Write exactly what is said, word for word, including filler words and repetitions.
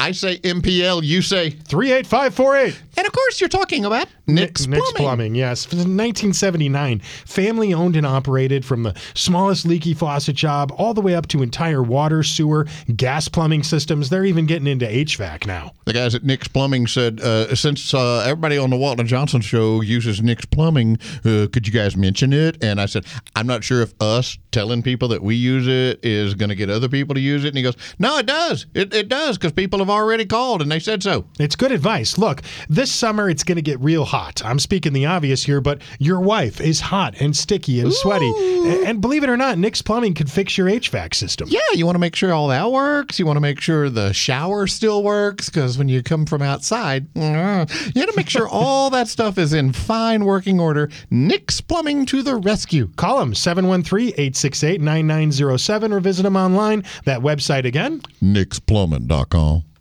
I say M P L, you say. three eight five four eight. And of course, you're talking about Nick's Plumbing. Nick's Plumbing, yes. Since nineteen seventy-nine, family owned and operated from the smallest leaky faucet job all the way up to entire water, sewer, gas plumbing systems. They're even getting into H V A C now. The guys at Nick's Plumbing said, uh, since uh, everybody on the Walton and Johnson show uses Nick's Plumbing, uh, could you guys mention it? And I said, I'm not sure if us telling people that we use it is going to get other people to use it. And he goes, no, it does. It, it does, because people have already called and they said so. It's good advice. Look, this summer it's going to get real hot. I'm speaking the obvious here, but your wife is hot and sticky and sweaty. Ooh. And believe it or not, Nick's Plumbing can fix your H V A C system. Yeah, you want to make sure all that works. You want to make sure the shower still works, because when you come from outside, you got to make sure all that stuff is in fine working order. Nick's Plumbing to the rescue. Call them seven one three, eight six eight, nine nine zero seven or visit them online. That website again, Nick's Plumbing dot com.